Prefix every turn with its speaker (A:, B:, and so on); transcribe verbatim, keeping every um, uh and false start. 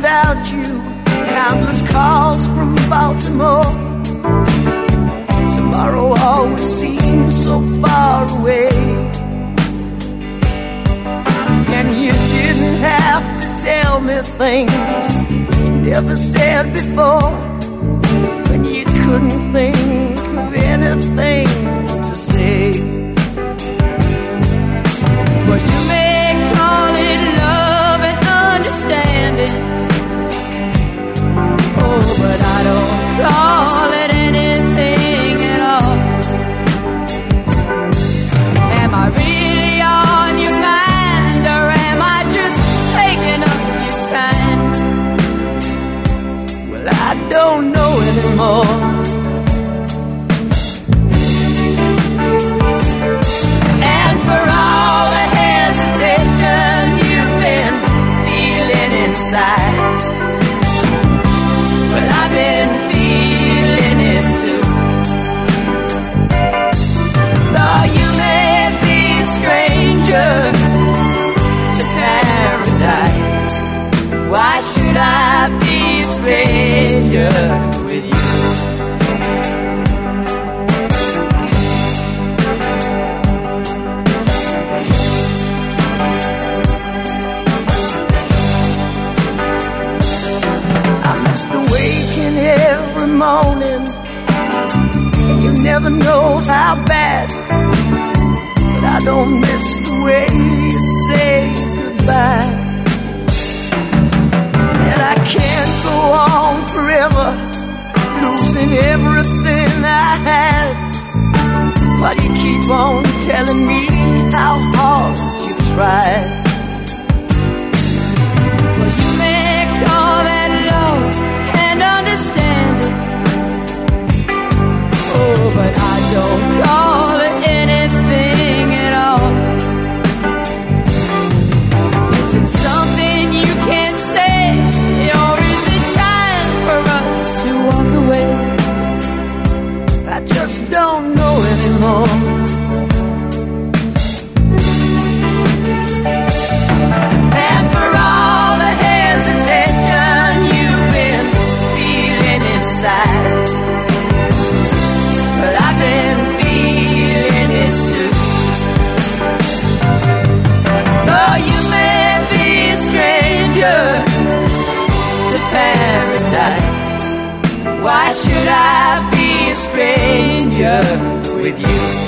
A: without you. Countless calls from Baltimore. Tomorrow always seems so far away. And you didn't have to tell me things you never said before, when you couldn't think of anything to say.
B: Well, you may call it love and understanding, oh, but I don't call it anything at all. Am I really on your mind, or am I just taking up your time?
A: Well, I don't know anymore. And for all the hesitation you've been feeling inside, well, I've been feeling it too. Though you may be a stranger to paradise, why should I be a stranger with you? I miss the waking every morning, and you never know how bad. But I don't miss the way you say goodbye. And I can't go on forever, losing everything I had, while you keep on telling me how hard you tried.
B: Well, you may call that love and understand it, oh, but I don't call it anything at all. Is it something you can't say, or is it time for us to walk away?
A: I just don't know anymore. And for all the hesitation you've been feeling inside, well, I've been feeling it too. Though you may be a stranger to paradise, why should I be a stranger with you?